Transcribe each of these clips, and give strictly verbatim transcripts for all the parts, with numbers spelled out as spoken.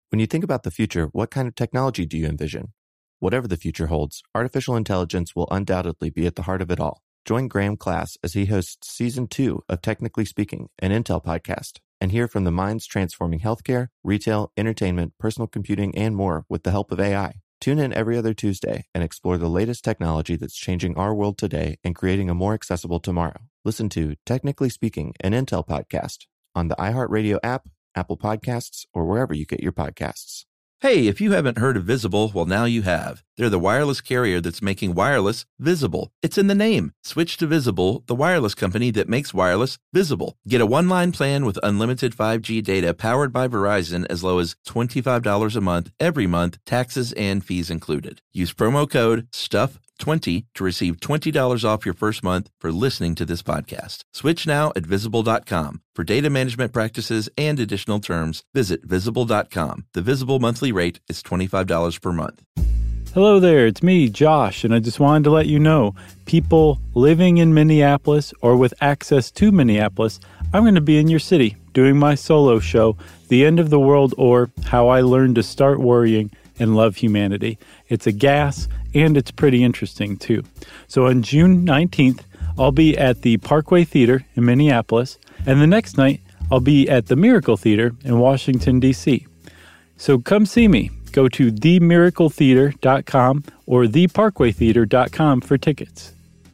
When you think about the future, what kind of technology do you envision? Whatever the future holds, artificial intelligence will undoubtedly be at the heart of it all. Join Graham Class as he hosts Season two of Technically Speaking, an Intel podcast, and hear from the minds transforming healthcare, retail, entertainment, personal computing, and more with the help of A I. Tune in every other Tuesday and explore the latest technology that's changing our world today and creating a more accessible tomorrow. Listen to Technically Speaking, an Intel podcast on the iHeartRadio app, Apple Podcasts, or wherever you get your podcasts. Hey, if you haven't heard of Visible, well, now you have. They're the wireless carrier that's making wireless visible. It's in the name. Switch to Visible, the wireless company that makes wireless visible. Get a one-line plan with unlimited five G data powered by Verizon as low as twenty-five dollars a month, every month, taxes and fees included. Use promo code stuff twenty to receive twenty dollars off your first month for listening to this podcast. Switch now at visible dot com. For data management practices and additional terms, visit visible dot com. The Visible monthly rate is twenty-five dollars per month. Hello there, it's me, Josh, and I just wanted to let you know, people living in Minneapolis or with access to Minneapolis, I'm going to be in your city doing my solo show, The End of the World, or How I Learned to Start Worrying and Love Humanity. It's a gas, and it's pretty interesting, too. So on June nineteenth, I'll be at the Parkway Theater in Minneapolis, and the next night, I'll be at the Miracle Theater in Washington, D C So come see me. Go to the miracle theater dot com or the parkway theater dot com for tickets.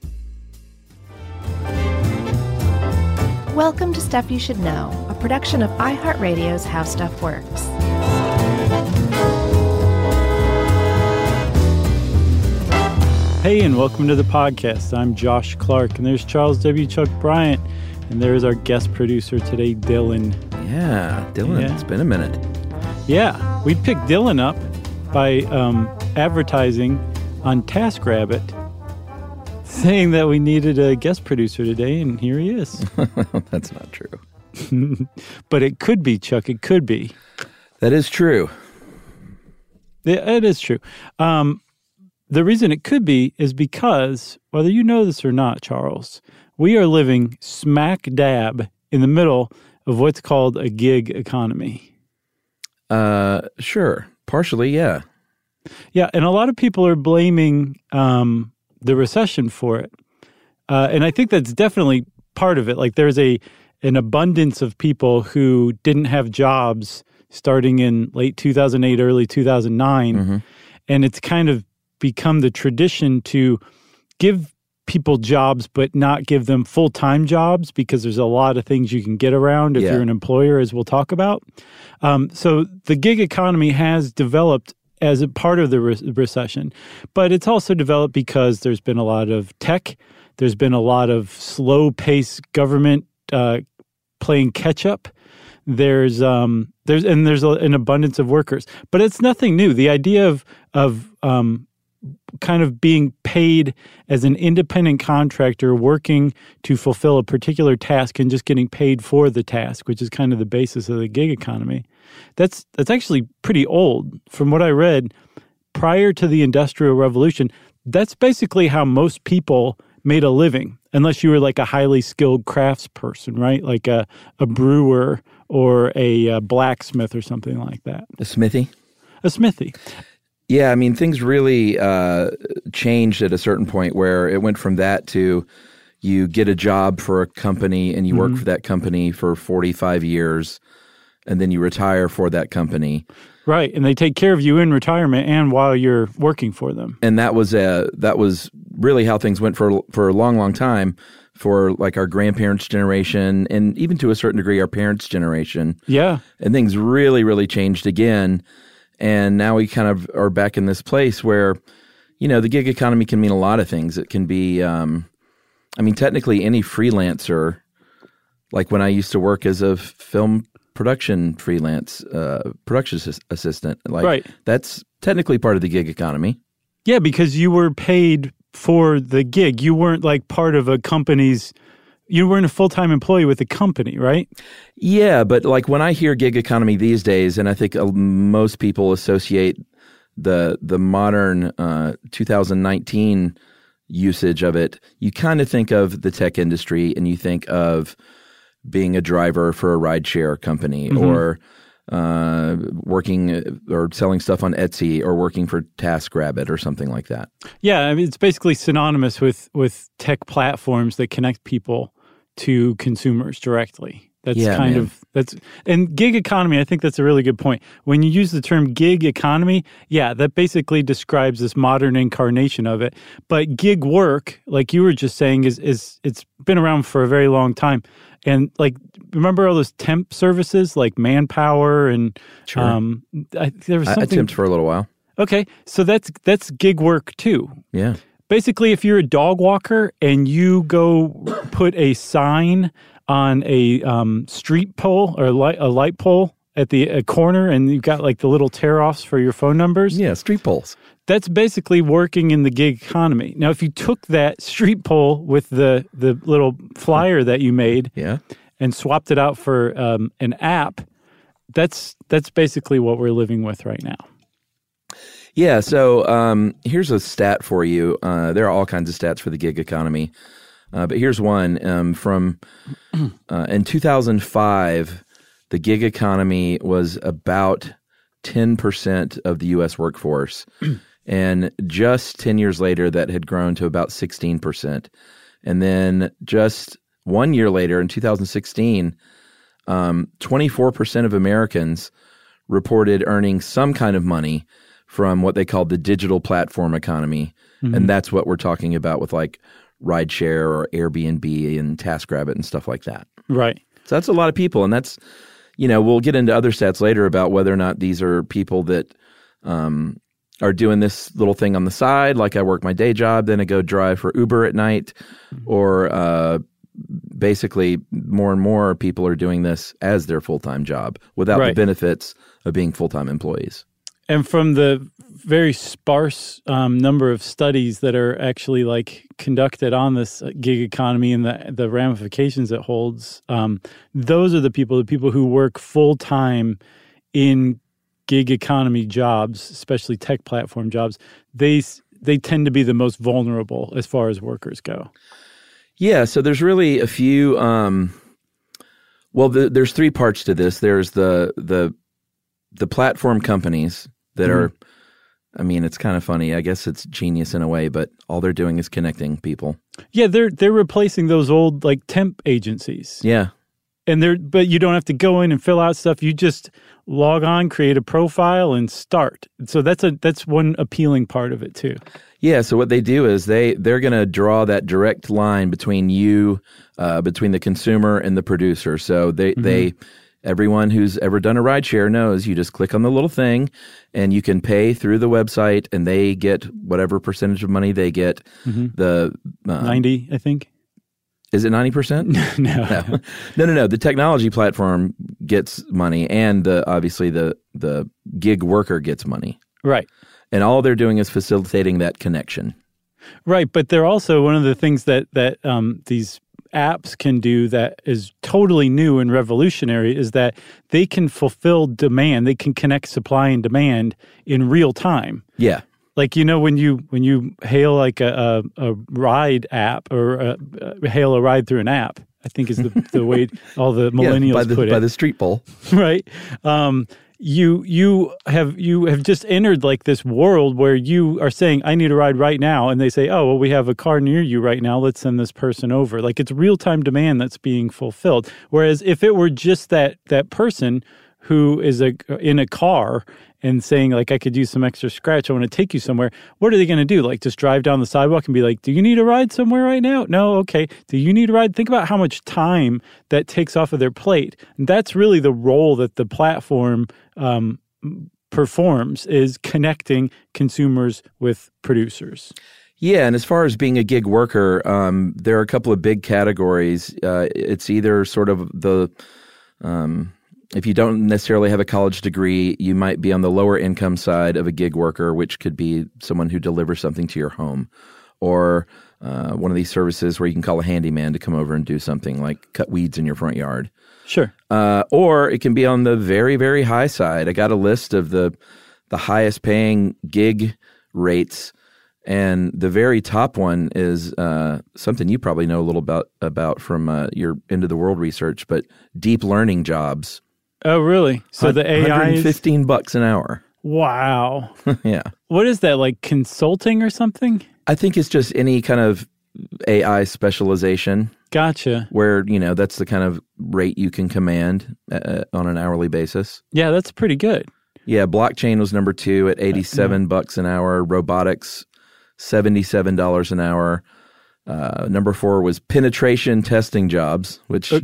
Welcome to Stuff You Should Know, a production of iHeartRadio's How Stuff Works. Hey, and welcome to the podcast. I'm Josh Clark, and there's Charles W. Chuck Bryant, and there's our guest producer today, Dylan. Yeah, Dylan, Yeah. It's been a minute. Yeah, we picked Dylan up by um, advertising on TaskRabbit, saying that we needed a guest producer today, and here he is. That's not true. But it could be, Chuck. It could be. That is true. Yeah, it is true. Um, the reason it could be is because, whether you know this or not, Charles, we are living smack dab in the middle of what's called a gig economy. Uh, sure. Partially, yeah. Yeah, and a lot of people are blaming um, the recession for it. Uh, and I think that's definitely part of it. Like there's a an abundance of people who didn't have jobs starting in late two thousand eight, early two thousand nine. Mm-hmm. And it's kind of become the tradition to give people jobs but not give them full-time jobs because there's a lot of things you can get around if yeah. you're an employer, as we'll talk about. Um, so the gig economy has developed as a part of the re- recession, but it's also developed because there's been a lot of tech, there's been a lot of slow-paced government uh, playing catch-up. There's um, there's and there's a, an abundance of workers, but it's nothing new. The idea of of um, kind of being paid as an independent contractor working to fulfill a particular task and just getting paid for the task, which is kind of the basis of the gig economy. That's that's actually pretty old. From what I read, prior to the Industrial Revolution, that's basically how most people made a living, unless you were like a highly skilled craftsperson, right? Like a, a brewer or a, a blacksmith or something like that. A smithy? A smithy. Yeah, I mean, things really uh, changed at a certain point where it went from that to you get a job for a company and you mm-hmm. work for that company for forty-five years and then you retire for that company. Right, and they take care of you in retirement and while you're working for them. And that was a, that was really how things went for for a long, long time for like our grandparents' generation and even to a certain degree our parents' generation. Yeah. And things really, really changed again. And now we kind of are back in this place where, you know, the gig economy can mean a lot of things. It can be, um, I mean, technically any freelancer, like when I used to work as a film production freelance, uh, production assistant, like right. that's technically part of the gig economy. Yeah, because you were paid for the gig. You weren't like part of a company's, you weren't a full-time employee with the company, right? Yeah, but like when I hear gig economy these days, and I think uh, most people associate the the modern uh, two thousand nineteen usage of it, you kind of think of the tech industry and you think of being a driver for a rideshare company mm-hmm. or uh, working or selling stuff on Etsy or working for TaskRabbit or something like that. Yeah, I mean, it's basically synonymous with with tech platforms that connect people to consumers directly. That's yeah, kind man. of that's and gig economy. I think that's a really good point. When you use the term gig economy, yeah, that basically describes this modern incarnation of it. But gig work, like you were just saying, is is it's been around for a very long time. And like, remember all those temp services like Manpower and Sure. um, I, there was I, I something. temped for a little while. Okay, so that's that's gig work too. Yeah. Basically, if you're a dog walker and you go put a sign on a um, street pole or a light, a light pole at the a corner and you've got like the little tear-offs for your phone numbers. Yeah, street poles. That's basically working in the gig economy. Now, if you took that street pole with the, the little flyer that you made Yeah. and swapped it out for um, an app, that's that's basically what we're living with right now. Yeah, so um, here's a stat for you. Uh, there are all kinds of stats for the gig economy, uh, but here's one um, from uh, in two thousand five. The gig economy was about ten percent of the U S workforce, and just ten years later, that had grown to about sixteen percent. And then just one year later, in two thousand sixteen, um, twenty-four percent of Americans reported earning some kind of money from what they called the digital platform economy. Mm-hmm. And that's what we're talking about with like rideshare or Airbnb and TaskRabbit and stuff like that. Right. So that's a lot of people. And that's, you know, we'll get into other stats later about whether or not these are people that um, are doing this little thing on the side, like I work my day job, then I go drive for Uber at night, mm-hmm. or uh, basically more and more people are doing this as their full-time job without right. the benefits of being full-time employees. And from the very sparse um, number of studies that are actually like conducted on this gig economy and the the ramifications it holds, um, those are the people, the people who work full time in gig economy jobs, especially tech platform jobs. They they tend to be the most vulnerable as far as workers go. Yeah. So there's really a few. Um, well, the, there's three parts to this. There's the the the platform companies that mm-hmm. are, I mean, it's kind of funny. I guess it's genius in a way, but all they're doing is connecting people. Yeah, they're they're replacing those old like temp agencies. Yeah. And they're but you don't have to go in and fill out stuff. You just log on, create a profile, and start. So that's a that's one appealing part of it too. Yeah. So what they do is they they're going to draw that direct line between you, uh, between the consumer and the producer. So they mm-hmm. they. Everyone who's ever done a rideshare knows you just click on the little thing and you can pay through the website and they get whatever percentage of money they get. Mm-hmm. The uh, ninety, I think. Is it ninety percent? no. no. No, no, no. The technology platform gets money and the obviously the, the gig worker gets money. Right. And all they're doing is facilitating that connection. Right. But they're also one of the things that, that um, these apps can do that is totally new and revolutionary is that they can fulfill demand. They can connect supply and demand in real time. Yeah. Like, you know, when you when you hail like a, a, a ride app or a, a hail a ride through an app, I think is the, the way all the millennials yeah, by the, put it. By the street pole. Right. Um, you you have you have just entered like this world where you are saying, I need a ride right now. And they say, oh, well, we have a car near you right now. Let's send this person over. Like it's real-time demand that's being fulfilled. Whereas if it were just that that person who is a, in a car and saying, like, I could use some extra scratch, I want to take you somewhere, what are they going to do? Like, just drive down the sidewalk and be like, do you need a ride somewhere right now? No? Okay. Do you need a ride? Think about how much time that takes off of their plate. And that's really the role that the platform um, performs, is connecting consumers with producers. Yeah, and as far as being a gig worker, um, there are a couple of big categories. Uh, it's either sort of the... Um, If you don't necessarily have a college degree, you might be on the lower income side of a gig worker, which could be someone who delivers something to your home, or uh, one of these services where you can call a handyman to come over and do something like cut weeds in your front yard. Sure. Uh, or it can be on the very, very high side. I got a list of the the highest paying gig rates, and the very top one is uh, something you probably know a little about, about from uh, your End of the World research, but deep learning jobs. Oh, really? So the A I one hundred is... fifteen bucks an hour. Wow. Yeah. What is that, like consulting or something? I think it's just any kind of A I specialization. Gotcha. Where, you know, that's the kind of rate you can command uh, on an hourly basis. Yeah, that's pretty good. Yeah, blockchain was number two at eighty-seven bucks an hour. Robotics, seventy-seven dollars an hour. Uh, number four was penetration testing jobs, which...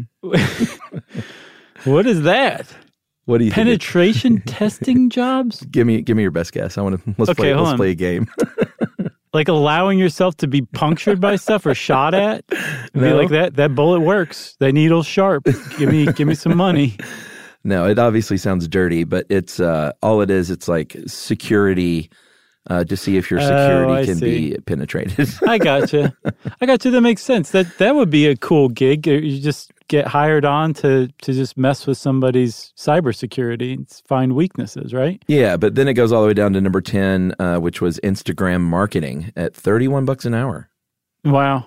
What is that? What do you Penetration think? testing jobs? Give me give me your best guess. I want to let's Okay, play hold let's on. play a game. Like allowing yourself to be punctured by stuff or shot at? Be No. like that that bullet works. That needle's sharp. Give me give me some money. No, it obviously sounds dirty, but it's uh, all it is. It's like security uh, to see if your security Oh, I can see. be penetrated. I gotcha. I gotcha. That makes sense. That that would be a cool gig. You just get hired on to to just mess with somebody's cybersecurity and find weaknesses, right? Yeah, but then it goes all the way down to number ten, uh, which was Instagram marketing at thirty-one bucks an hour. Wow.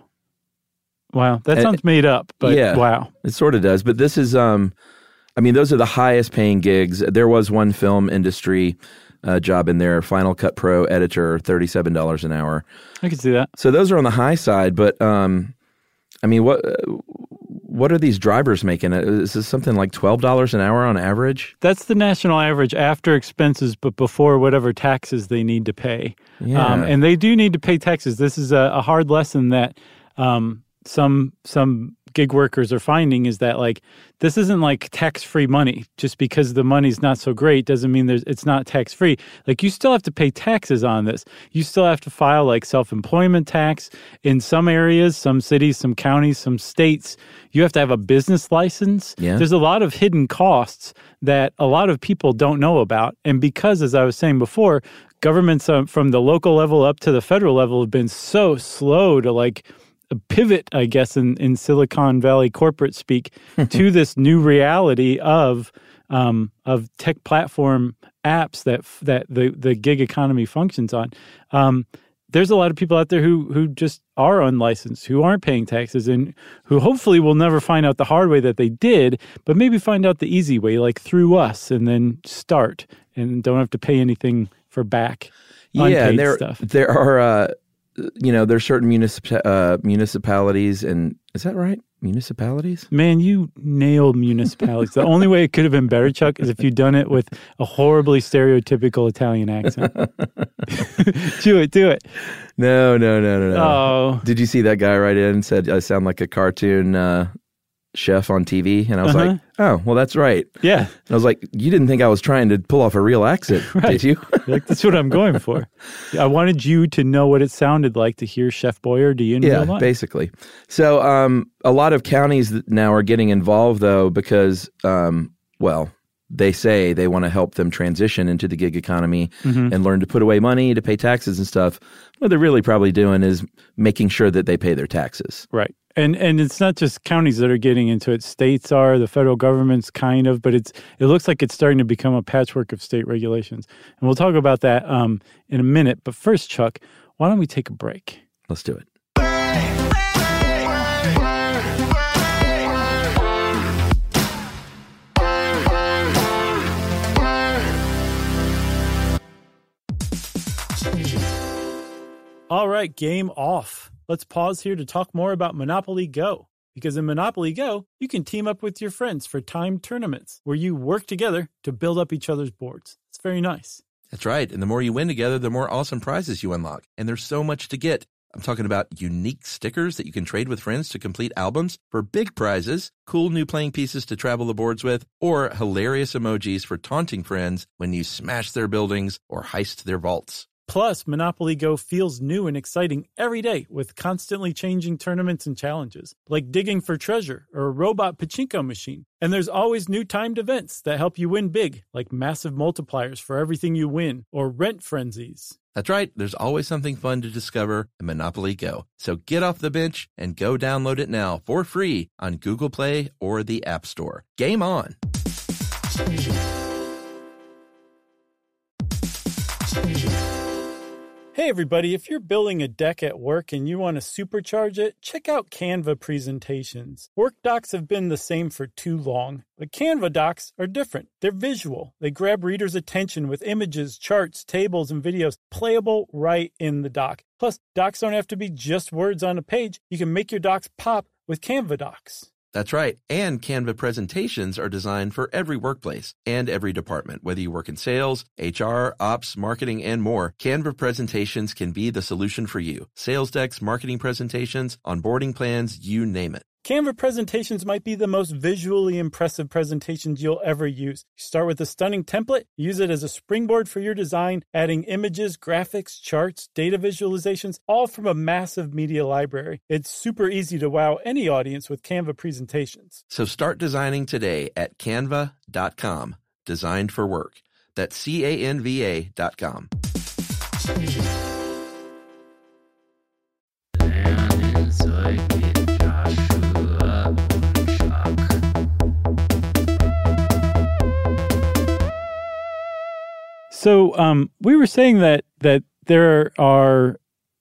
Wow. That Uh, sounds made up, but yeah, wow. It sort of does. But this is, um, I mean, those are the highest paying gigs. There was one film industry uh, job in there, Final Cut Pro editor, thirty-seven dollars an hour. I can see that. So those are on the high side, but um, I mean, what what are these drivers making? Is this something like twelve dollars an hour on average? That's the national average after expenses, but before whatever taxes they need to pay. Yeah. Um, and they do need to pay taxes. This is a, a hard lesson that um, some some gig workers are finding is that like this isn't like tax-free money. Just because the money's not so great doesn't mean there's it's not tax-free. Like you still have to pay taxes on this. You still have to file like self-employment tax in some areas, some cities, some counties, some states. You have to have a business license. Yeah. There's a lot of hidden costs that a lot of people don't know about. And because, as I was saying before, governments um, from the local level up to the federal level have been so slow to like pivot, I guess, in, in Silicon Valley corporate speak, to this new reality of um, of tech platform apps that that the, the gig economy functions on. Um, there's a lot of people out there who who just are unlicensed, who aren't paying taxes, and who hopefully will never find out the hard way that they did, but maybe find out the easy way, like through us, and then start and don't have to pay anything for back Yeah, unpaid there stuff. there are uh, you know there's certain municip- uh, municipalities, and is that right? Municipalities? Man, you nailed municipalities. The only way it could have been better, Chuck, is if you'd done it with a horribly stereotypical Italian accent. do it, do it. No, no, no, no, no. Oh. Did you see that guy write in and said I sound like a cartoon uh, chef on T V? And I was Uh-huh. like, oh, well, that's right. Yeah. And I was like, you didn't think I was trying to pull off a real accent, Right. did you? Like, that's what I'm going for. I wanted you to know what it sounded like to hear Chef Boyardee in Yeah, real life. basically. So um, a lot of counties now are getting involved, though, because, um, well, they say they want to help them transition into the gig economy Mm-hmm. and learn to put away money to pay taxes and stuff. What they're really probably doing is making sure that they pay their taxes. Right. And and it's not just counties that are getting into it. States are, the federal government's kind of, but it's it looks like it's starting to become a patchwork of state regulations. And we'll talk about that um, in a minute. But first, Chuck, why don't we take a break? Let's do it. All right, game off. Let's pause here to talk more about Monopoly Go. Because in Monopoly Go, you can team up with your friends for timed tournaments where you work together to build up each other's boards. It's very nice. That's right. And the more you win together, the more awesome prizes you unlock. And there's so much to get. I'm talking about unique stickers that you can trade with friends to complete albums for big prizes, cool new playing pieces to travel the boards with, or hilarious emojis for taunting friends when you smash their buildings or heist their vaults. Plus, Monopoly Go feels new and exciting every day with constantly changing tournaments and challenges, like digging for treasure or a robot pachinko machine. And there's always new timed events that help you win big, like massive multipliers for everything you win or rent frenzies. That's right. There's always something fun to discover in Monopoly Go. So get off the bench and go download it now for free on Google Play or the App Store. Game on! Hey everybody, if you're building a deck at work and you want to supercharge it, check out Canva presentations. Work docs have been the same for too long, but Canva docs are different. They're visual. They grab readers' attention with images, charts, tables, and videos playable right in the doc. Plus, docs don't have to be just words on a page. You can make your docs pop with Canva docs. That's right. And Canva presentations are designed for every workplace and every department. Whether you work in sales, H R, ops, marketing, and more, Canva presentations can be the solution for you. Sales decks, marketing presentations, onboarding plans, you name it. Canva presentations might be the most visually impressive presentations you'll ever use. You start with a stunning template, use it as a springboard for your design, adding images, graphics, charts, data visualizations, all from a massive media library. It's super easy to wow any audience with Canva presentations. So start designing today at canva dot com. Designed for work. That's C A N V A dot com. So um, we were saying that that there are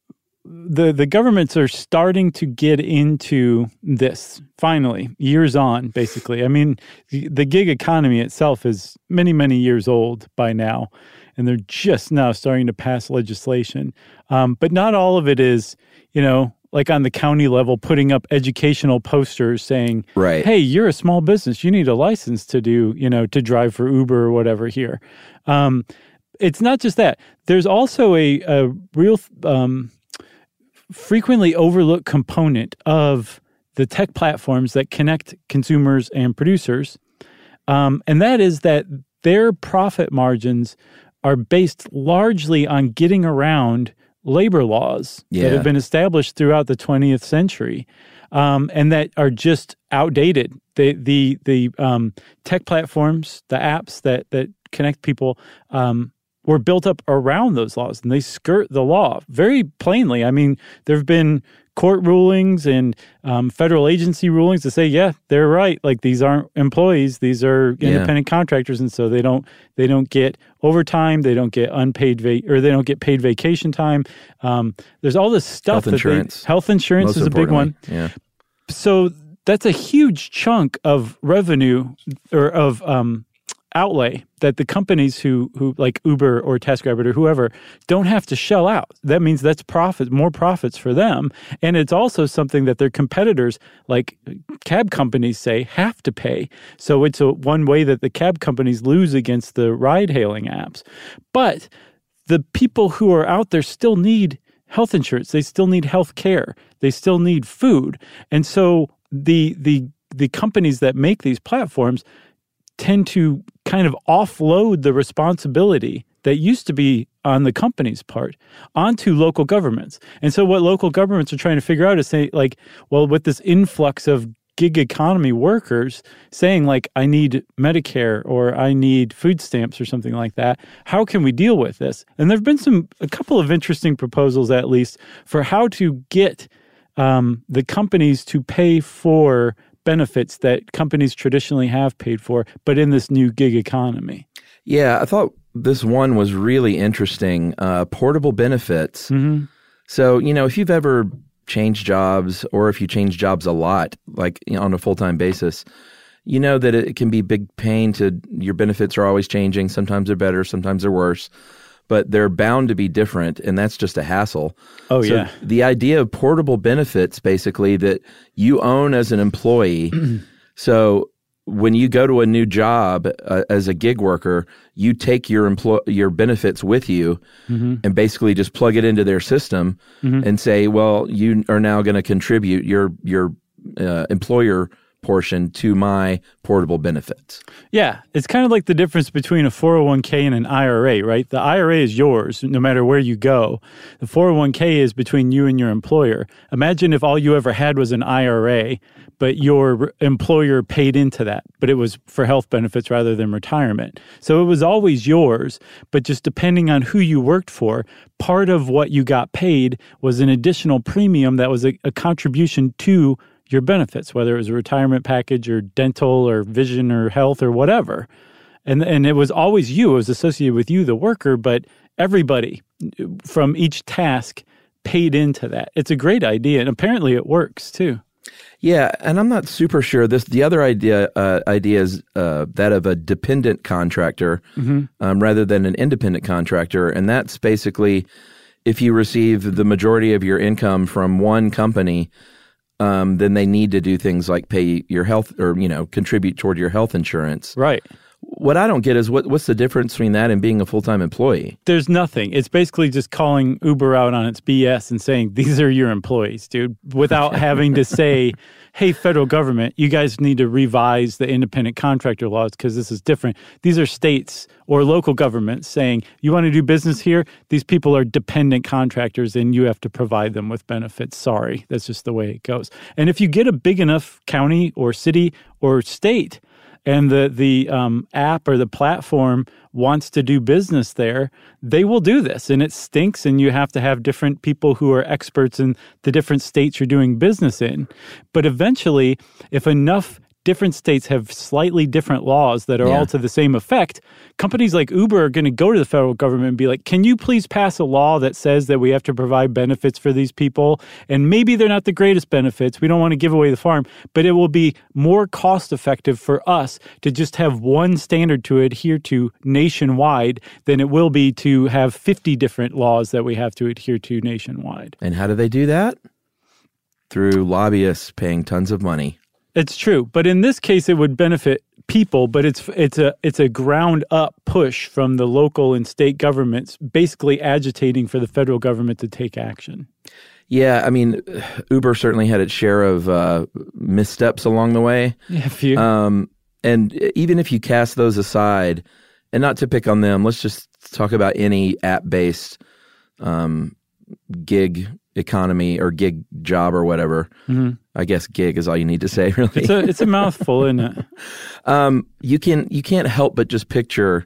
the the governments are starting to get into this finally, years on, basically. I mean, the, the gig economy itself is many, many years old by now, and they're just now starting to pass legislation. Um, but not all of it is, you know, like on the county level, putting up educational posters saying, right, hey, you're a small business. You need a license to do, you know, to drive for Uber or whatever here. Um, it's not just that. There's also a, a real um, frequently overlooked component of the tech platforms that connect consumers and producers. Um, and that is that their profit margins are based largely on getting around labor laws yeah. that have been established throughout the twentieth century, um, and that are just outdated. The the the um, tech platforms, the apps that that connect people, um, were built up around those laws, and they skirt the law very plainly. I mean, there have been court rulings and um, federal agency rulings to say, yeah, they're right. Like, these aren't employees; these are independent yeah. contractors, and so they don't they don't get overtime, they don't get unpaid va- or they don't get paid vacation time. Um, there's all this stuff. Health that insurance. They, health insurance Most is a big one. Yeah. So that's a huge chunk of revenue or of um, outlay that the companies who who like Uber or TaskRabbit or whoever don't have to shell out. That means that's profit, more profits for them. And it's also something that their competitors, like cab companies, say have to pay. So it's a one way that the cab companies lose against the ride-hailing apps. But the people who are out there still need health insurance. They still need health care. They still need food. And so the the the companies that make these platforms tend to kind of offload the responsibility that used to be on the company's part onto local governments. And so what local governments are trying to figure out is say, like, well, with this influx of gig economy workers saying, like, I need Medicare or I need food stamps or something like that, how can we deal with this? And there have been some a couple of interesting proposals, at least, for how to get um, the companies to pay for benefits that companies traditionally have paid for, but in this new gig economy. Yeah, I thought this one was really interesting. Uh, portable benefits. Mm-hmm. So, you know, if you've ever changed jobs or if you change jobs a lot, like, you know, on a full-time basis, you know that it can be big pain to your benefits are always changing. Sometimes they're better, sometimes they're worse, but they're bound to be different, and that's just a hassle. Oh, so yeah. The idea of portable benefits, basically, that you own as an employee. So when you go to a new job uh, as a gig worker, you take your empl- your benefits with you mm-hmm. and basically just plug it into their system mm-hmm. and say, well, you are now going to contribute your, your uh, employer portion to my portable benefits. Yeah, it's kind of like the difference between a four oh one k and an I R A, right? The I R A is yours no matter where you go. The four oh one k is between you and your employer. Imagine if all you ever had was an I R A, but your employer paid into that, but it was for health benefits rather than retirement. So it was always yours, but just depending on who you worked for, part of what you got paid was an additional premium that was a, a contribution to your benefits, whether it was a retirement package or dental or vision or health or whatever. And and it was always you. It was associated with you, the worker, but everybody from each task paid into that. It's a great idea, and apparently it works too. Yeah, and I'm not super sure. This the other idea uh, idea is uh, that of a dependent contractor mm-hmm. um, rather than an independent contractor, and that's basically if you receive the majority of your income from one company, um, then they need to do things like pay your health or you know contribute toward your health insurance. Right. What I don't get is what what's the difference between that and being a full-time employee? There's nothing. It's basically just calling Uber out on its B S and saying, these are your employees, dude, without having to say, hey, federal government, you guys need to revise the independent contractor laws because this is different. These are states or local governments saying, you want to do business here? These people are dependent contractors and you have to provide them with benefits. Sorry, that's just the way it goes. And if you get a big enough county or city or state, and the the um, app or the platform wants to do business there, they will do this. And it stinks, and you have to have different people who are experts in the different states you're doing business in. But eventually, if enough different states have slightly different laws that are yeah. all to the same effect, companies like Uber are going to go to the federal government and be like, can you please pass a law that says that we have to provide benefits for these people? And maybe they're not the greatest benefits. We don't want to give away the farm, but it will be more cost effective for us to just have one standard to adhere to nationwide than it will be to have fifty different laws that we have to adhere to nationwide. And how do they do that? Through lobbyists paying tons of money. It's true, but in this case, it would benefit people. But it's it's a it's a ground up push from the local and state governments, basically agitating for the federal government to take action. Yeah, I mean, Uber certainly had its share of uh, missteps along the way. Yeah, a few. Um, and even if you cast those aside, and not to pick on them, let's just talk about any app-based um, gig economy or gig job or whatever. Mm-hmm. I guess gig is all you need to say, really. It's a, it's a mouthful, isn't it? Um, you can you can't help but just picture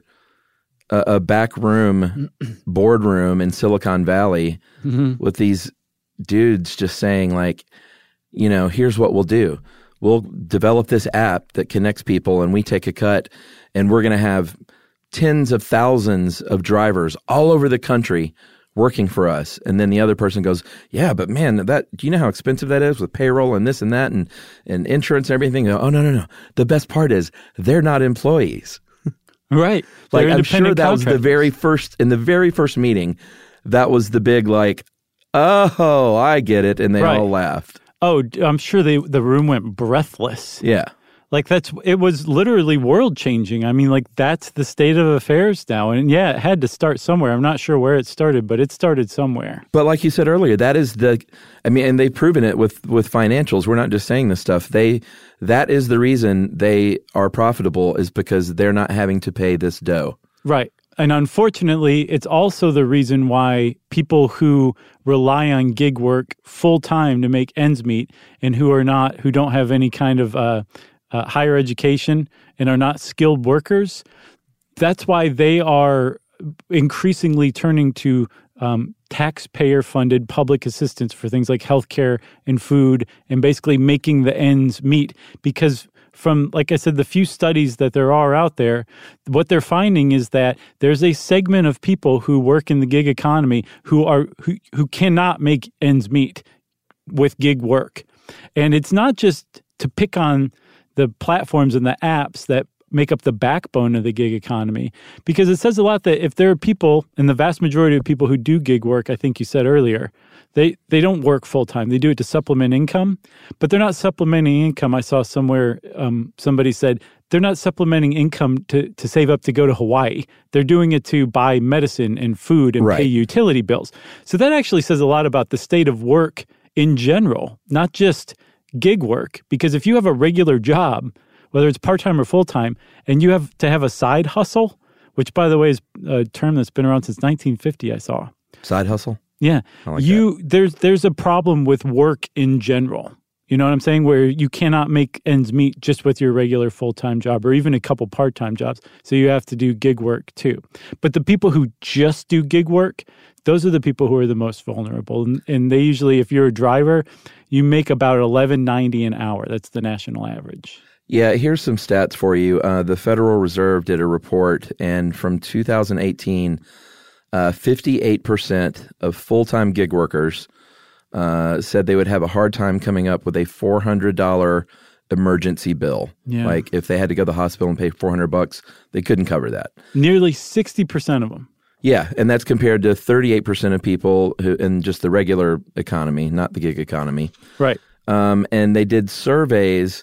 a, a back room boardroom in Silicon Valley mm-hmm. with these dudes just saying like, you know, here's what we'll do. We'll develop this app that connects people and we take a cut and we're going to have tens of thousands of drivers all over the country working for us. And then the other person goes, yeah, but man, that do you know how expensive that is with payroll and this and that and, and insurance and everything? Oh, no, no, no. The best part is they're not employees. Right. Like I'm sure that was the very first, in the very first meeting, that was the big like, oh, I get it. And they right. all laughed. Oh, I'm sure they, the room went breathless. Yeah. Like that's, it was literally world changing. I mean, like that's the state of affairs now. And yeah, it had to start somewhere. I'm not sure where it started, but it started somewhere. But like you said earlier, that is the, I mean, and they've proven it with, with financials. We're not just saying this stuff. They, that is the reason they are profitable is because they're not having to pay this dough. Right. And unfortunately, it's also the reason why people who rely on gig work full time to make ends meet and who are not, who don't have any kind of, uh, Uh, higher education and are not skilled workers, that's why they are increasingly turning to um, taxpayer-funded public assistance for things like healthcare and food and basically making the ends meet. Because from, like I said, the few studies that there are out there, what they're finding is that there's a segment of people who work in the gig economy who are who, who cannot make ends meet with gig work. And it's not just to pick on the platforms and the apps that make up the backbone of the gig economy. Because it says a lot that if there are people, and the vast majority of people who do gig work, I think you said earlier, they, they don't work full-time. They do it to supplement income, but they're not supplementing income. I saw somewhere um, somebody said they're not supplementing income to, to save up to go to Hawaii. They're doing it to buy medicine and food and right. pay utility bills. So that actually says a lot about the state of work in general, not just gig work, because if you have a regular job, whether it's part-time or full-time, and you have to have a side hustle, which, by the way, is a term that's been around since nineteen fifty, I saw. Side hustle? Yeah. I like you that. There's there's a problem with work in general. You know what I'm saying? Where you cannot make ends meet just with your regular full-time job or even a couple part-time jobs. So you have to do gig work too. But the people who just do gig work, those are the people who are the most vulnerable. And, and they usually, if you're a driver, you make about eleven ninety an hour. That's the national average. Yeah, here's some stats for you. Uh, the Federal Reserve did a report, and from two thousand eighteen, uh, fifty-eight percent of full-time gig workers uh, said they would have a hard time coming up with a four hundred dollars emergency bill. Yeah. Like if they had to go to the hospital and pay four hundred bucks, they couldn't cover that. Nearly sixty percent of them. Yeah, and that's compared to thirty-eight percent of people who, in just the regular economy, not the gig economy. Right. Um, and they did surveys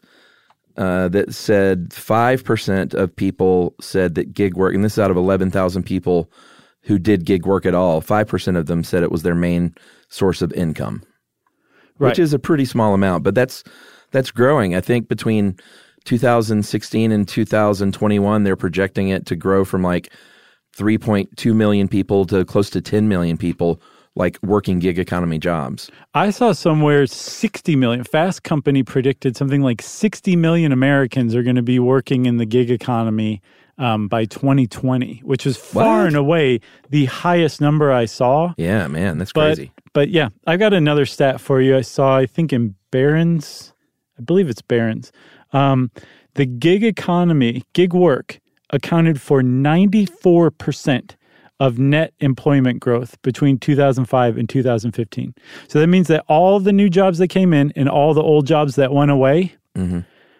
uh, that said five percent of people said that gig work, and this is out of eleven thousand people who did gig work at all, five percent of them said it was their main source of income, Right. which is a pretty small amount, but that's that's growing. I think between two thousand sixteen and two thousand twenty-one, they're projecting it to grow from like three point two million people to close to ten million people, like working gig economy jobs. I saw somewhere sixty million. Fast Company predicted something like sixty million Americans are going to be working in the gig economy um, by twenty twenty, which is far What? and away the highest number I saw. Yeah, man, that's But, crazy. but yeah, I've got another stat for you. I saw, I think in Barron's, I believe it's Barron's, um, the gig economy, gig work, accounted for ninety-four percent of net employment growth between two thousand five and two thousand fifteen. So that means that all the new jobs that came in and all the old jobs that went away, Mm-hmm.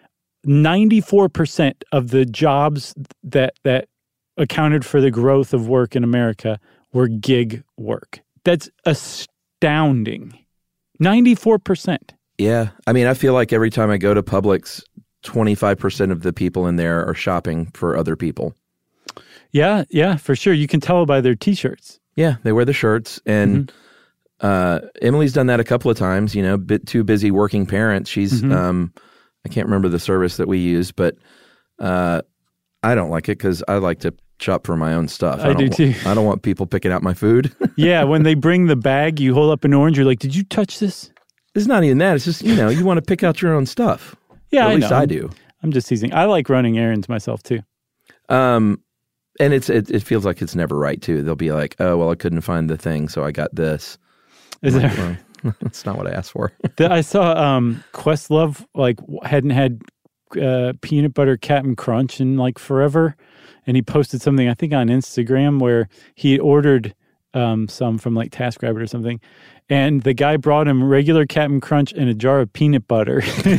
ninety-four percent of the jobs that that accounted for the growth of work in America were gig work. That's astounding. ninety-four percent. Yeah, I mean, I feel like every time I go to Publix, twenty-five percent of the people in there are shopping for other people. Yeah, yeah, for sure. You can tell by their T-shirts. Yeah, they wear the shirts, and Mm-hmm. uh, Emily's done that a couple of times. You know, bit too busy working parents. She's, Mhm. um, I can't remember the service that we use, but uh, I don't like it because I like to shop for my own stuff. I don't do wa- too. I don't want people picking out my food. Yeah, when they bring the bag, you hold up an orange, you're like, did you touch this? It's not even that. It's just, you know, you want to pick out your own stuff. Yeah, Or at I least know. I do. I'm just teasing. I like running errands myself too. Um, and it's it, it feels like it's never right too. They'll be like, "Oh, well, I couldn't find the thing, so I got this." Is I'm there? like, well, that's not what I asked for. The- I saw um, Questlove like w- hadn't had uh, peanut butter Captain Crunch in like forever, and he posted something I think on Instagram where he ordered um, some from like TaskRabbit or something, and the guy brought him regular Captain Crunch and a jar of peanut butter.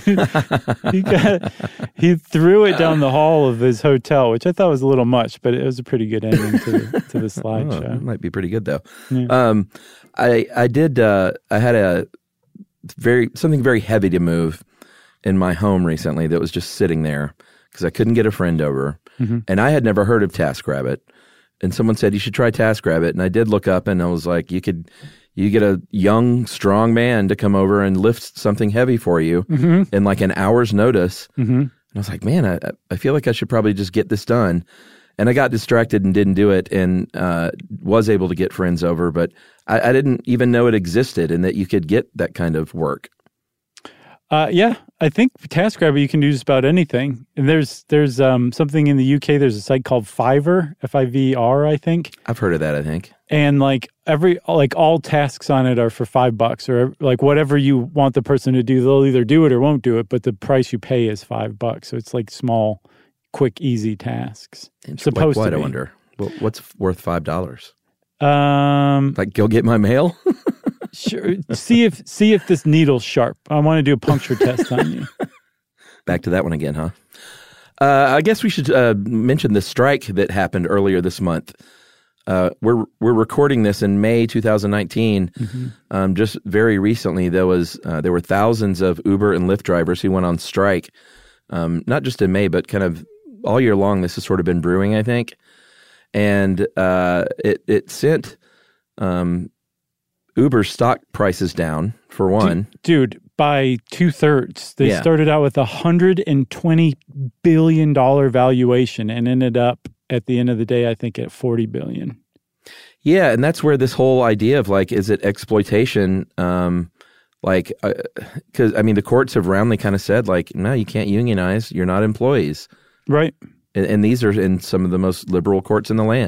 he got he threw it down the hall of his hotel, which I thought was a little much, but it was a pretty good ending to the, to the Oh, slideshow. it might be pretty good though. Yeah. Um, I I did. Uh, I had a very something very heavy to move in my home recently that was just sitting there because I couldn't get a friend over, Mm-hmm. and I had never heard of TaskRabbit. And someone said you should try TaskRabbit, and I did look up, and I was like, you could, you get a young, strong man to come over and lift something heavy for you Mm-hmm. in like an hour's notice. Mm-hmm. And I was like, man, I, I feel like I should probably just get this done. And I got distracted and didn't do it, and uh, was able to get friends over, but I, I didn't even know it existed and that you could get that kind of work. Uh, yeah, I think TaskRabbit you can do just about anything. And there's there's um, something in the U K. There's a site called Fiverr, F I V R, I think. I've heard of that, I think. And like every like all tasks on it are for five bucks, or like whatever you want the person to do, they'll either do it or won't do it. But the price you pay is five bucks, so it's like small, quick, easy tasks. Supposed like what, to be. I wonder. Well, what's worth five dollars? Um, Like, go get my mail? sure. See if see if this needle's sharp. I want to do a puncture test on you. Back to that one again, huh? Uh, I guess we should uh, mention the strike that happened earlier this month. Uh, we're we're recording this in May twenty nineteen. Mm-hmm. Um, just very recently, there was uh, there were thousands of Uber and Lyft drivers who went on strike. Um, not just in May, but kind of all year long. This has sort of been brewing, I think, and uh, it it sent um, Uber stock prices down for one. Dude, by two thirds. They Yeah. started out with a hundred and twenty billion dollar valuation and ended up at the end of the day, I think, at forty billion. Yeah, and that's where this whole idea of like, is it exploitation? Um, like, because I mean, the courts have roundly kind of said like, no, you can't unionize. You're not employees, Right. and, and these are in some of the most liberal courts in the land.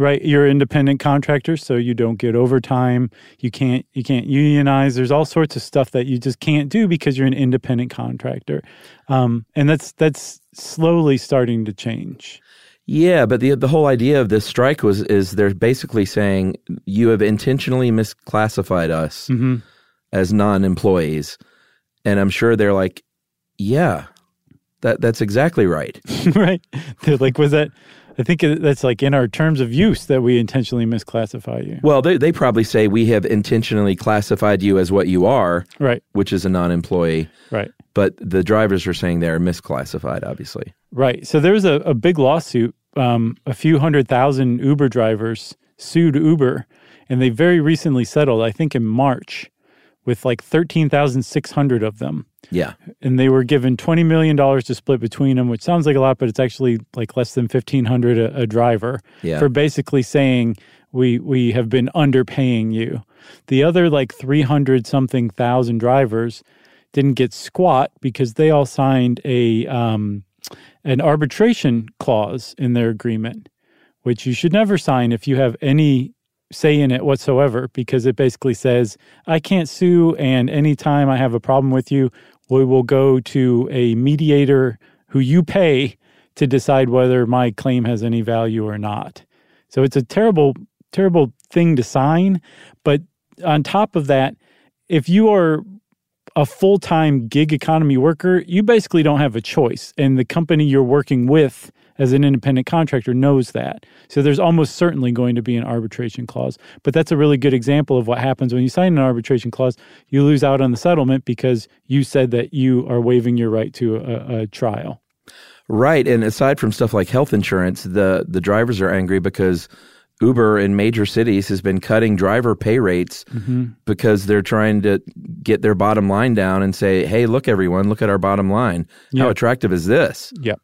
Right, you're an independent contractor, so you don't get overtime. You can't you can't unionize. There's all sorts of stuff that you just can't do because you're an independent contractor, um, and that's that's slowly starting to change. Yeah, but the the whole idea of this strike was is they're basically saying you have intentionally misclassified us mm-hmm. as non-employees, and I'm sure they're like, yeah, that that's exactly right. Right? They're like, was that? I think that's like in our terms of use that we intentionally misclassify you. Well, they they probably say we have intentionally classified you as what you are, right? Which is a non-employee, right? But the drivers are saying they're misclassified, obviously. Right. So there was a, a big lawsuit. Um, a few hundred thousand Uber drivers sued Uber, and they very recently settled, I think in March, with like thirteen thousand six hundred of them. Yeah. And they were given twenty million dollars to split between them, which sounds like a lot, but it's actually like less than fifteen hundred dollars a, a driver yeah. for basically saying we we have been underpaying you. The other like three hundred something thousand drivers didn't get squat because they all signed a um, an arbitration clause in their agreement, which you should never sign if you have any say in it whatsoever, because it basically says, I can't sue, and anytime I have a problem with you, we will go to a mediator who you pay to decide whether my claim has any value or not. So it's a terrible, terrible thing to sign. But on top of that, if you are a full-time gig economy worker, you basically don't have a choice. And the company you're working with as an independent contractor knows that. So there's almost certainly going to be an arbitration clause. But that's a really good example of what happens when you sign an arbitration clause. You lose out on the settlement because you said that you are waiving your right to a, a trial. Right. And aside from stuff like health insurance, the, the drivers are angry because Uber in major cities has been cutting driver pay rates mm-hmm. because they're trying to get their bottom line down and say, hey, look, everyone, look at our bottom line. How yep. attractive is this? Yep.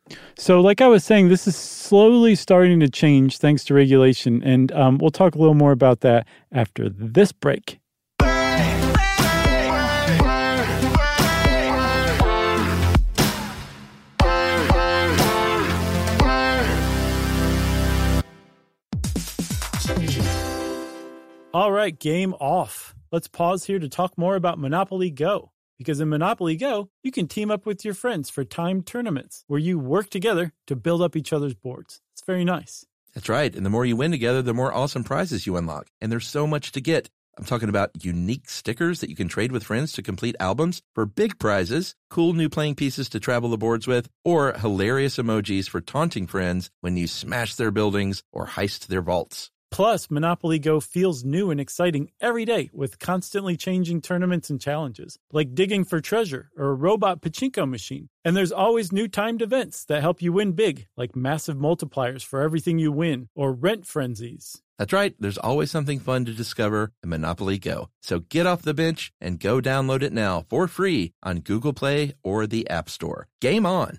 So like I was saying, this is slowly starting to change thanks to regulation, and um, we'll talk a little more about that after this break. All right, game off. Let's pause here to talk more about Monopoly Go. Because in Monopoly Go, you can team up with your friends for timed tournaments where you work together to build up each other's boards. It's very nice. That's right. And the more you win together, the more awesome prizes you unlock. And there's so much to get. I'm talking about unique stickers that you can trade with friends to complete albums for big prizes, cool new playing pieces to travel the boards with, or hilarious emojis for taunting friends when you smash their buildings or heist their vaults. Plus, Monopoly Go feels new and exciting every day with constantly changing tournaments and challenges, like digging for treasure or a robot pachinko machine. And there's always new timed events that help you win big, like massive multipliers for everything you win or rent frenzies. That's right. There's always something fun to discover in Monopoly Go. So get off the bench and go download it now for free on Google Play or the App Store. Game on!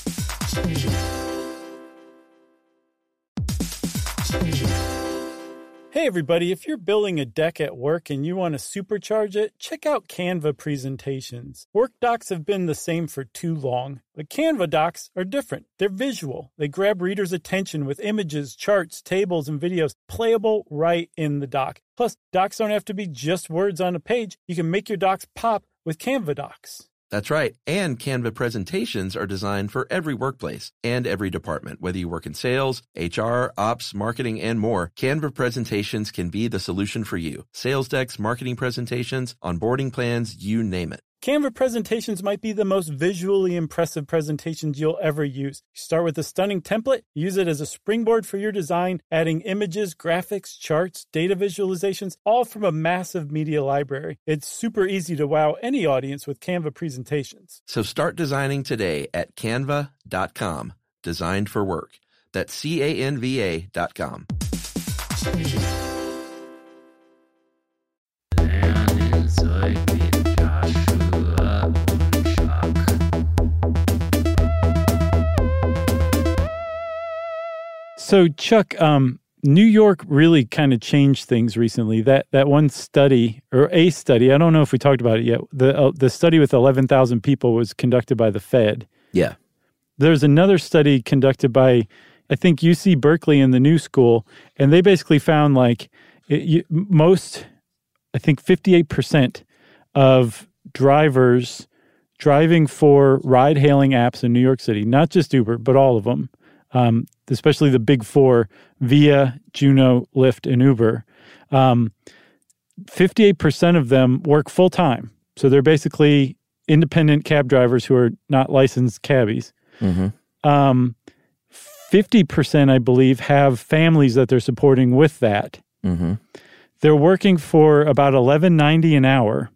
Hey everybody, if you're building a deck at work and you want to supercharge it, check out Canva presentations. Work docs have been the same for too long, but Canva docs are different. They're visual. They grab readers' attention with images, charts, tables, and videos playable right in the doc. Plus, docs don't have to be just words on a page. You can make your docs pop with Canva docs. That's right. And Canva presentations are designed for every workplace and every department. Whether you work in sales, H R, ops, marketing, and more, Canva presentations can be the solution for you. Sales decks, marketing presentations, onboarding plans, you name it. Canva presentations might be the most visually impressive presentations you'll ever use. You start with a stunning template, use it as a springboard for your design, adding images, graphics, charts, data visualizations, all from a massive media library. It's super easy to wow any audience with Canva presentations. So start designing today at canva dot com. Designed for work. That's C A N V A dot com. So, Chuck, um, New York really kind of changed things recently. That that one study, or a study, I don't know if we talked about it yet. The uh, the study with eleven thousand people was conducted by the Fed. Yeah. There's another study conducted by I think, U C Berkeley and the New School, and they basically found like it, you, most, I think fifty-eight percent of drivers driving for ride-hailing apps in New York City, not just Uber, but all of them, um, especially the big four, Via, Juno, Lyft, and Uber, um, fifty-eight percent of them work full-time. So they're basically independent cab drivers who are not licensed cabbies. Mm-hmm. Um, fifty percent, I believe, have families that they're supporting with that. Mm-hmm. They're working for about eleven ninety an hour,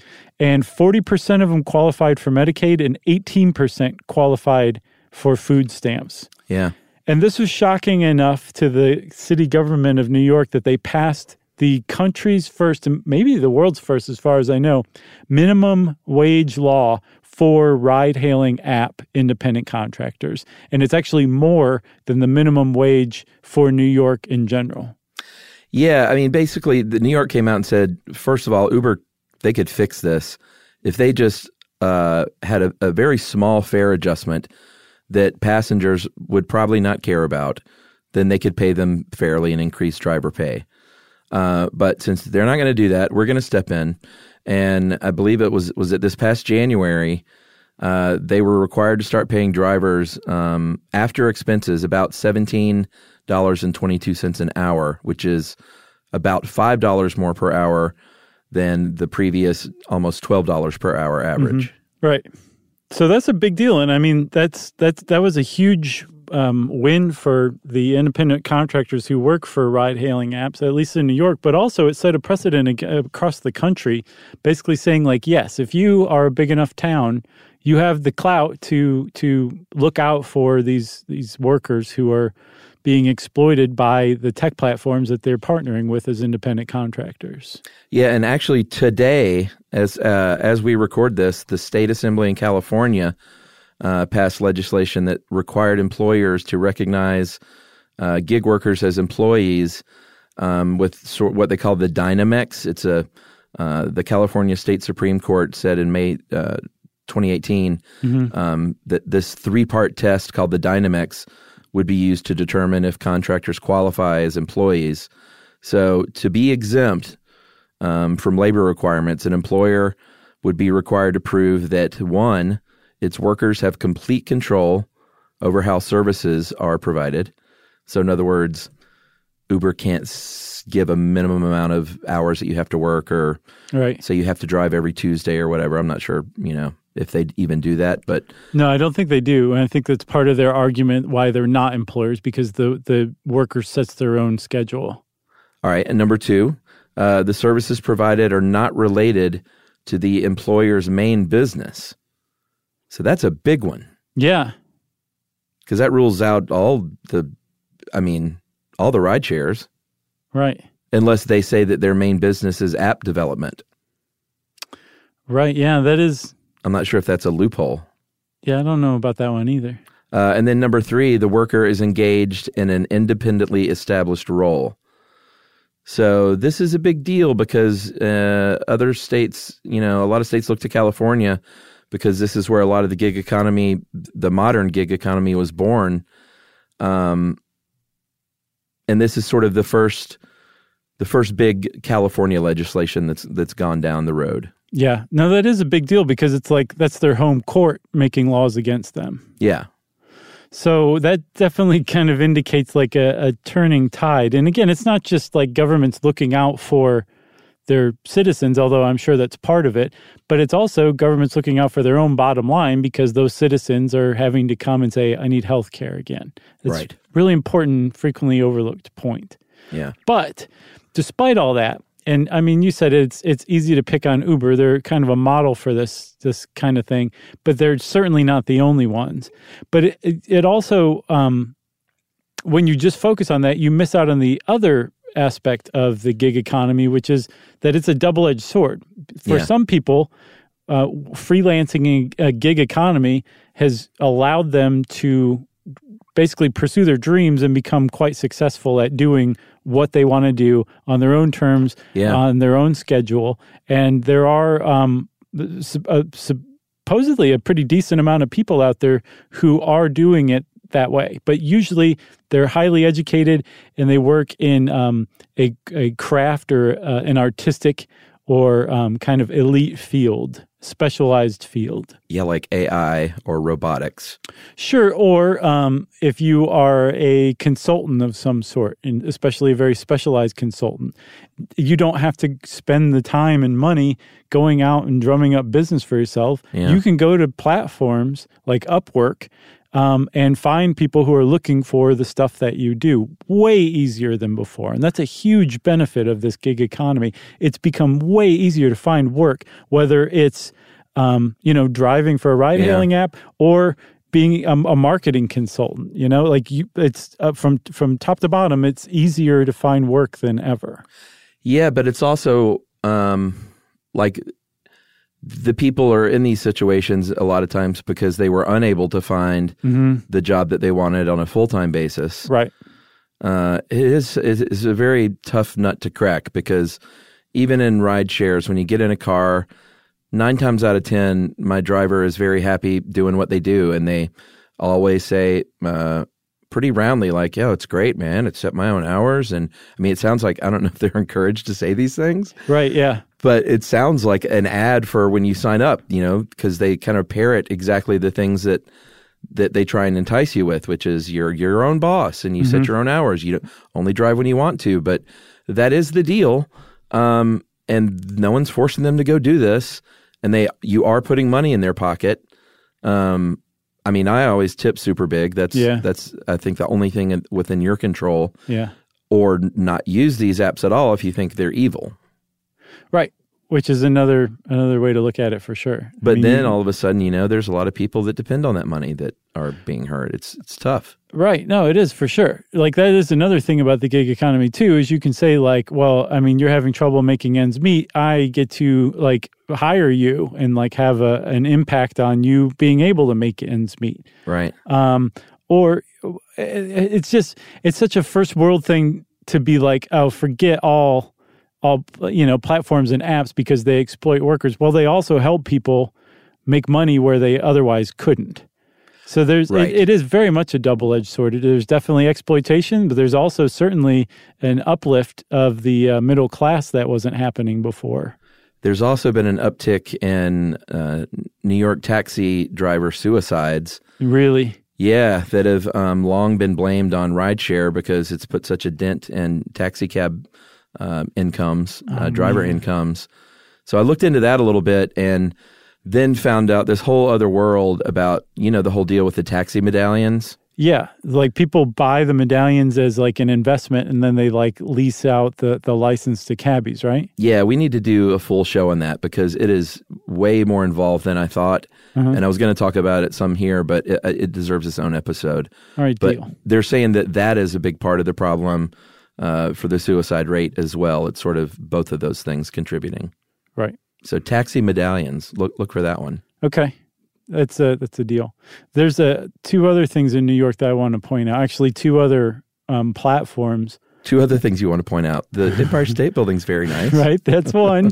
and forty percent of them qualified for Medicaid and eighteen percent qualified for food stamps. Yeah. And this was shocking enough to the city government of New York that they passed the country's first, and maybe the world's first, as far as I know, minimum wage law for ride-hailing app independent contractors. And it's actually more than the minimum wage for New York in general. Yeah, I mean, basically, the New York came out and said, first of all, Uber, they could fix this if they just uh, had a, a very small fare adjustment that passengers would probably not care about. Then they could pay them fairly and increase driver pay. Uh, but since they're not going to do that, we're going to step in. And I believe it was was it this past January, uh, they were required to start paying drivers um, after expenses about seventeen dollars and twenty-two cents an hour, which is about five dollars more per hour than the previous almost twelve dollars per hour average. Mm-hmm. Right. So that's a big deal. And I mean, that's that's that was a huge um, win for the independent contractors who work for ride-hailing apps, at least in New York. But also it set a precedent across the country, basically saying, like, yes, if you are a big enough town, you have the clout to to look out for these these workers who are being exploited by the tech platforms that they're partnering with as independent contractors. Yeah, and actually today, as uh, as we record this, the state assembly in California uh, passed legislation that required employers to recognize uh, gig workers as employees um, with sort what they call the Dynamex. It's a uh, the California State Supreme Court said in May uh, twenty eighteen mm-hmm. um, that this three-part test called the Dynamex would be used to determine if contractors qualify as employees. So to be exempt um, from labor requirements, an employer would be required to prove that, one, its workers have complete control over how services are provided. So in other words, Uber can't s- give a minimum amount of hours that you have to work, or right. say you have to drive every Tuesday or whatever. I'm not sure, you know, if they even do that, but no, I don't think they do. And I think that's part of their argument why they're not employers, because the, the worker sets their own schedule. All right. And number two, uh, the services provided are not related to the employer's main business. So that's a big one. Yeah. Because that rules out all the, I mean, all the ride shares. Right. Unless they say that their main business is app development. Right. Yeah, that is. I'm not sure if that's a loophole. Yeah, I don't know about that one either. Uh, and then number three, the worker is engaged in an independently established role. So this is a big deal because uh, other states, you know, a lot of states look to California because this is where a lot of the gig economy, the modern gig economy, was born. Um, and this is sort of the first, the first big California legislation that's that's gone down the road. Yeah. No, that is a big deal because it's like that's their home court making laws against them. Yeah. So that definitely kind of indicates like a, a turning tide. And again, it's not just like governments looking out for their citizens, although I'm sure that's part of it, but it's also governments looking out for their own bottom line because those citizens are having to come and say, I need health care again. It's right. really important, frequently overlooked point. Yeah. But despite all that, and I mean, you said it's it's easy to pick on Uber. They're kind of a model for this this kind of thing, but they're certainly not the only ones. But it, it, it also, um, when you just focus on that, you miss out on the other aspect of the gig economy, which is that it's a double-edged sword. For yeah. some people, uh, freelancing a gig economy has allowed them to basically pursue their dreams and become quite successful at doing what they want to do on their own terms, yeah. on their own schedule. And there are um, uh, supposedly a pretty decent amount of people out there who are doing it that way. But usually they're highly educated and they work in um, a, a craft or uh, an artistic or um, kind of elite field, specialized field. Yeah, like A I or robotics. Sure, or um, if you are a consultant of some sort, and especially a very specialized consultant, you don't have to spend the time and money going out and drumming up business for yourself. Yeah. You can go to platforms like Upwork um, and find people who are looking for the stuff that you do way easier than before. And that's a huge benefit of this gig economy. It's become way easier to find work, whether it's um, you know, driving for a ride-hailing Yeah. app or being a, a marketing consultant. You know, like you, it's uh, from from top to bottom, it's easier to find work than ever. Yeah, but it's also um, like the people are in these situations a lot of times because they were unable to find Mm-hmm. the job that they wanted on a full-time basis. Right. Uh, it is it is a very tough nut to crack because even in ride shares, when you get in a car, nine times out of ten, my driver is very happy doing what they do, and they always say uh, pretty roundly, like, "Yo, it's great, man. It's set my own hours." And I mean, it sounds like I don't know if they're encouraged to say these things, Right, yeah. but it sounds like an ad for when you sign up, you know, because they kind of parrot exactly the things that that they try and entice you with, which is you're your own boss and you Mm-hmm. set your own hours. You don't only drive when you want to, but that is the deal. Um, and no one's forcing them to go do this. And they, you are putting money in their pocket. Um, I mean, I always tip super big. That's Yeah. that's I think the only thing in, within your control. Yeah. Or not use these apps at all if you think they're evil. Right. Which is another another way to look at it for sure. I But mean, then you- all of a sudden, you know, there's a lot of people that depend on that money that are being hurt. It's it's tough. Right. No, it is for sure. Like that is another thing about the gig economy too, is you can say like, well, I mean, you're having trouble making ends meet. I get to like hire you and like have a, an impact on you being able to make ends meet. Right. Um, or it- it's just, it's such a first world thing to be like, oh, forget all, all, you know, platforms and apps because they exploit workers. Well, they also help people make money where they otherwise couldn't. So there's Right. it, it is very much a double-edged sword. There's definitely exploitation, but there's also certainly an uplift of the uh, middle class that wasn't happening before. There's also been an uptick in uh, New York taxi driver suicides. Really? Yeah, that have um, long been blamed on rideshare because it's put such a dent in taxi cab uh, incomes, uh, driver incomes. So I looked into that a little bit and then found out this whole other world about, you know, the whole deal with the taxi medallions. Yeah, like people buy the medallions as like an investment and then they like lease out the, the license to cabbies, right? Yeah, we need to do a full show on that because it is way more involved than I thought. Uh-huh. And I was going to talk about it some here, but it, it deserves its own episode. All right, But deal. they're saying that that is a big part of the problem uh, for the suicide rate as well. It's sort of both of those things contributing. Right. So taxi medallions, look look for that one. Okay. That's a that's a deal. There's a two other things in New York that I want to point out. Actually, two other um, platforms. Two other things you want to point out. The Empire State Building's very nice. Right, that's one.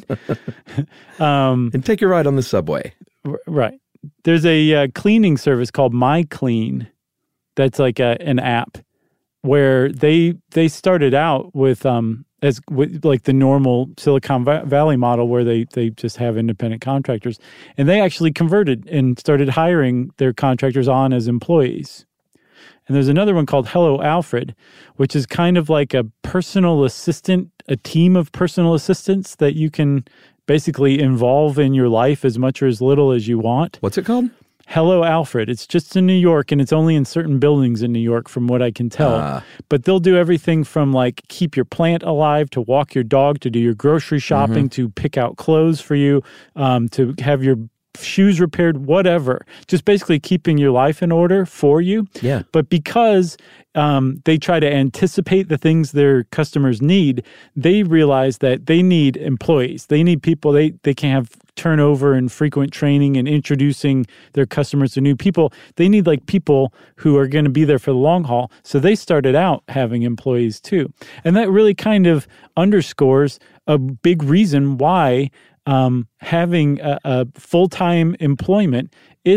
um, And take a ride on the subway. r- right. There's a uh, cleaning service called MyClean. That's like a, an app where they they started out with um as with like the normal Silicon Va- Valley model where they they just have independent contractors, and they actually converted and started hiring their contractors on as employees. And there's another one called Hello Alfred, which is kind of like a personal assistant, a team of personal assistants that you can basically involve in your life as much or as little as you want. What's it called? Hello Alfred. It's just in New York, and it's only in certain buildings in New York from what I can tell. Ah. But they'll do everything from like keep your plant alive, to walk your dog, to do your grocery shopping, to pick out clothes for you, um, to have your shoes repaired, whatever. Just basically keeping your life in order for you. Yeah. But because um, they try to anticipate the things their customers need, they realize that they need employees. They need people. They they can't have turnover and frequent training and introducing their customers to new people. They need like people who are going to be there for the long haul. So they started out having employees too. And that really kind of underscores a big reason why um, having a, a full-time employment is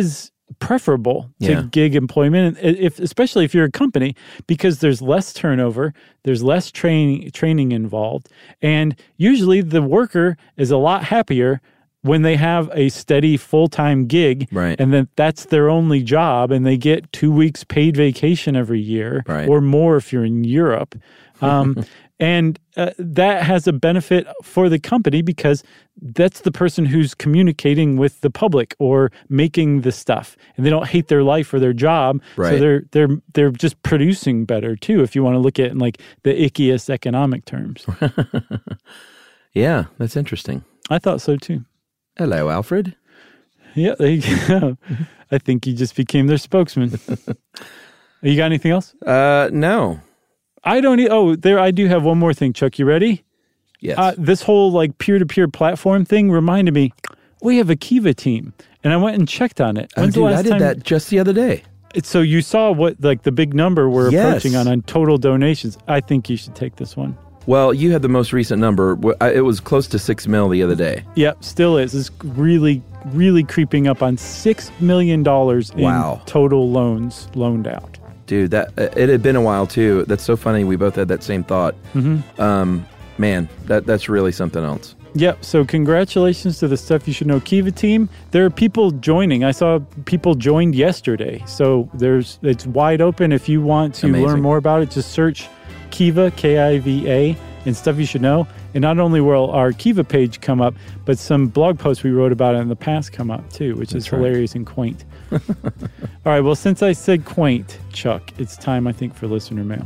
preferable to Yeah. gig employment, if especially if you're a company, because there's less turnover, there's less training training involved, and usually the worker is a lot happier when they have a steady full-time gig, Right. and then that's their only job, and they get two weeks paid vacation every year, Right. or more if you're in Europe. Um, and uh, that has a benefit for the company because that's the person who's communicating with the public or making the stuff, and they don't hate their life or their job. Right. So they're they're they're just producing better too. If you want to look at it in like the ickiest economic terms, Yeah, that's interesting. I thought so too. Hello, Alfred. Yeah, there you go. I think you just became their spokesman. You got anything else? Uh, no. I don't. E- oh, there. I do have one more thing, Chuck. You ready? Yes. Uh, this whole like peer-to-peer platform thing reminded me, we have a Kiva team, and I went and checked on it. oh, When's the dude, last I did time- that just the other day. It's- So you saw what like the big number we're Yes. approaching on on total donations. I think you should take this one. Well, you had the most recent number. Wh- I- It was close to six mil the other day. Yep, still is. It's really, really creeping up on six million dollars in Wow. total loans loaned out. Dude, that it had been a while too. That's so funny. We both had that same thought. Mm-hmm. Um, man, that that's really something else. Yep. So congratulations to the Stuff You Should Know Kiva team. There are people joining. I saw people joined yesterday. So there's it's wide open. If you want to Amazing. learn more about it, just search Kiva, K I V A, and Stuff You Should Know. And not only will our Kiva page come up, but some blog posts we wrote about it in the past come up too, which That's is right. hilarious and quaint. All right. Well, since I said quaint, Chuck, it's time, I think, for listener mail.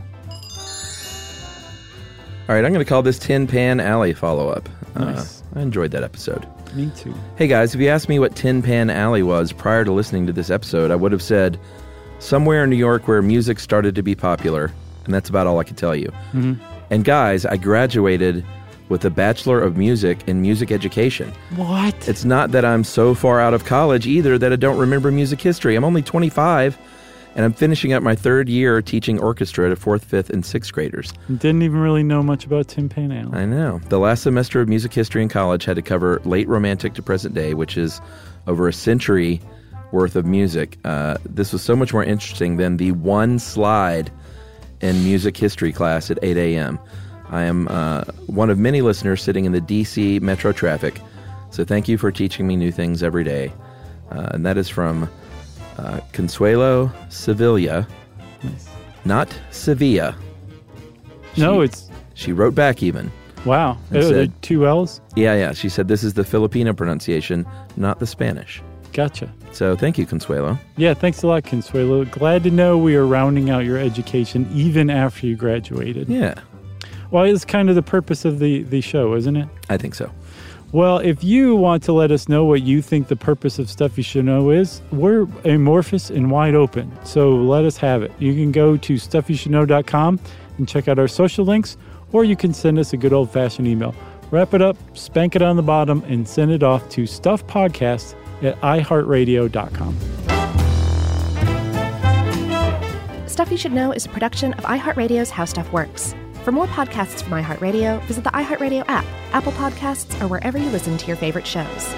All right, I'm going to call this Tin Pan Alley follow-up. Nice. Uh, I enjoyed that episode. Me too. Hey guys, if you asked me what Tin Pan Alley was prior to listening to this episode, I would have said somewhere in New York where music started to be popular, and that's about all I could tell you. Mm-hmm. And guys, I graduated with a Bachelor of Music in Music Education. What? It's not that I'm so far out of college either that I don't remember music history. I'm only twenty-five, and I'm finishing up my third year teaching orchestra to fourth, fifth, and sixth graders. Didn't even really know much about Tin Pan Alley. I know. The last semester of music history in college had to cover late romantic to present day, which is over a century worth of music. Uh, this was so much more interesting than the one slide in music history class at eight a.m. I am uh, one of many listeners sitting in the D C metro traffic, so thank you for teaching me new things every day. Uh, and that is from uh, Consuelo Sevilla, Nice. not Sevilla. No, She- it's She wrote back even. wow. It Oh, there are said- two L's. Yeah, yeah. She said this is the Filipino pronunciation, not the Spanish. Gotcha. So thank you, Consuelo. Yeah, thanks a lot, Consuelo. Glad to know we are rounding out your education even after you graduated. Yeah, Well, it's kind of the purpose of the, the show, isn't it? I think so. Well, if you want to let us know what you think the purpose of Stuff You Should Know is, we're amorphous and wide open. So let us have it. You can go to stuff you should know dot com and check out our social links, or you can send us a good old-fashioned email. Wrap it up, spank it on the bottom, and send it off to stuffpodcast at i heart radio dot com. Stuff You Should Know is a production of iHeartRadio's How Stuff Works. For more podcasts from iHeartRadio, visit the iHeartRadio app, Apple Podcasts, or wherever you listen to your favorite shows.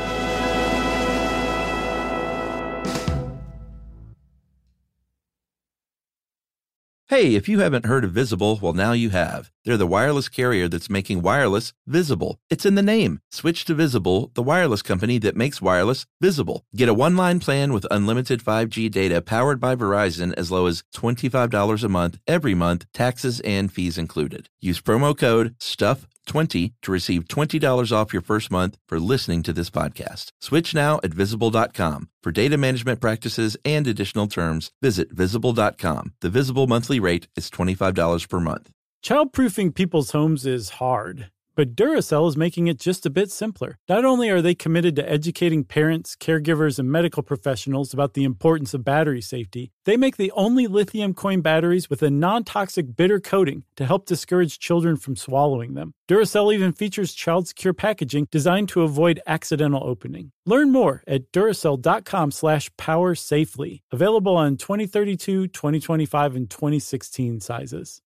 Hey, if you haven't heard of Visible, well, now you have. They're the wireless carrier that's making wireless visible. It's in the name. Switch to Visible, the wireless company that makes wireless visible. Get a one-line plan with unlimited five G data powered by Verizon as low as twenty-five dollars a month, every month, taxes and fees included. Use promo code stuff twenty to receive twenty dollars off your first month for listening to this podcast. Switch now at visible dot com. For data management practices and additional terms, visit visible dot com. The Visible monthly rate is twenty-five dollars per month. Childproofing people's homes is hard, but Duracell is making it just a bit simpler. Not only are they committed to educating parents, caregivers, and medical professionals about the importance of battery safety, they make the only lithium coin batteries with a non-toxic bitter coating to help discourage children from swallowing them. Duracell even features child-secure packaging designed to avoid accidental opening. Learn more at Duracell dot com slash power safely. Available on twenty thirty-two, twenty twenty-five, and twenty sixteen sizes.